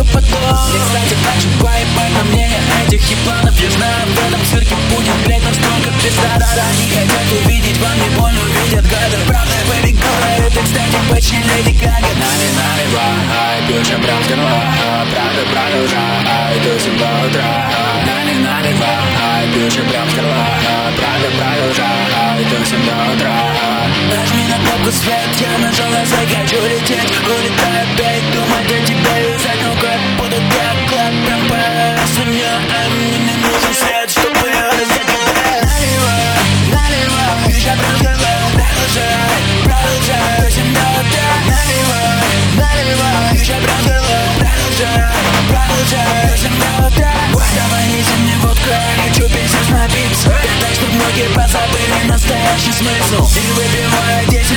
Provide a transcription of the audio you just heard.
только потом. И, кстати, хочу поебать на мнение этих ебланов. Я знаю, в этом цирке будет, блять, настолько пизда. Они хотят увидеть во мне боль, увидят гада. Правда, baby girl, это, кстати, почти Леди Гага. Наливай, пьешь прям с горла. Правда, продолжай, до 7 утра. Наливай, пьешь прям с горла. Правда, продолжай, до 7 утра. Нажми на кнопку свет, я нажал, я хочу лететь. Улетаю опять, думать о тебе и заднюю кэп. Буду так, клап, прям по семье. Мне нужен свет, чтобы я разогревать. Наливай, пьешь прям с горла. Продолжай, до 7 утра. Наливай, пьешь прям с горла. Продолжай, до 7 утра. Давай неси мне водку, я хочу пиздец напиться. Так, чтоб многие позабыли настоящий смысл. И выпивая 10